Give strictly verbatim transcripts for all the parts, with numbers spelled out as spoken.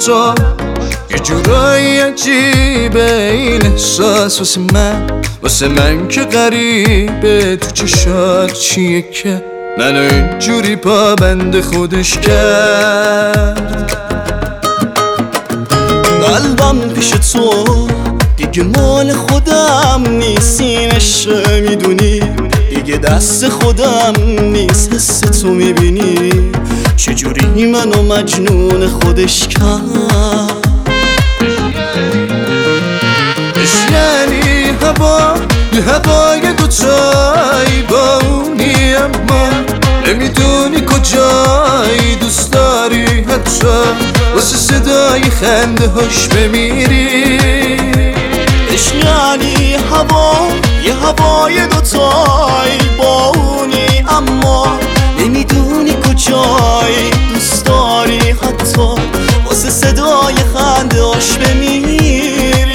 دوتا یه جورایی عجیبه این احساس واسه من واسه من که غریبه تو چشات چیه که منو اینجوری پابند خودش کرد. قلبم پیش تو دیگه مال خودم نیست، این عشق میدونی دیگه دست خودم نیست، حس تو میبینی چجوری منو مجنون خودش کرد. عشق یعنی هوا یه هوای دوتایی با اونی اما نمیدونی کجایی دوست داری حتی واسه صدای خنده هاش بمیری. عشق یعنی هوا یه هوای دوتایی با اونی اما نمیدونی کجایی دوست داری حتی واسه صدای خنده هاش بمیری.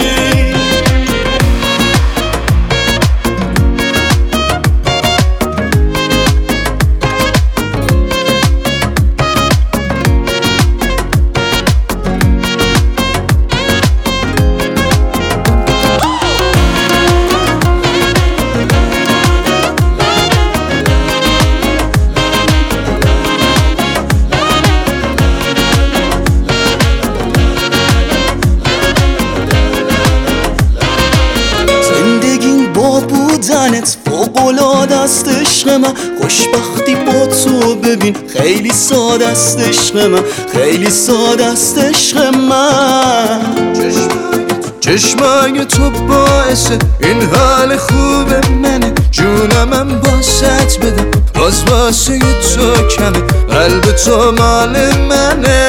بودنت فوق‌العاده است عشق من، خوشبختی با تو ببین خیلی ساده است عشق من، خیلی ساده است عشق من. چشمای تو باعث این حال خوب منه، جونمم باست بدم باز واسه تو کمه، قلب تو مال منه.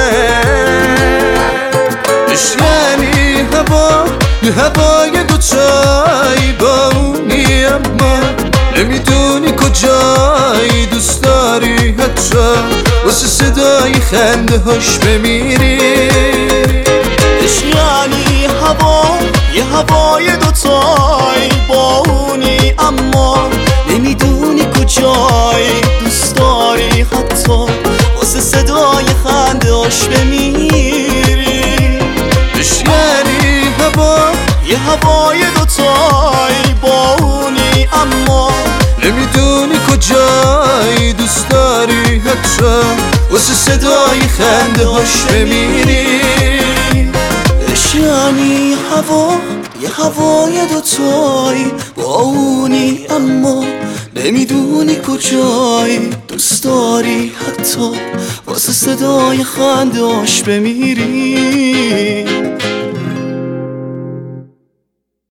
عشق یعنی هوا یه هوای دوتایی با اونی اما نمیدونی کجایی دوست داری حتی واسه صدای خنده هاش بمیری. عشق یعنی هوا یه هوای دوتایی با اونی اما نمیدونی کجایی دوست داری حتی واسه صدای خنده هاش بمیری. عشق یعنی هوا یه هوای دوتایی با اونی اما نمیدونی کجایی دوست داری حتی واسه صدای خنده هاش بمیری. عشق یعنی هوا یه هوای دوتایی با اونی اما نمیدونی کجایی دوست داری حتی واسه صدای خنده هاش بمیری.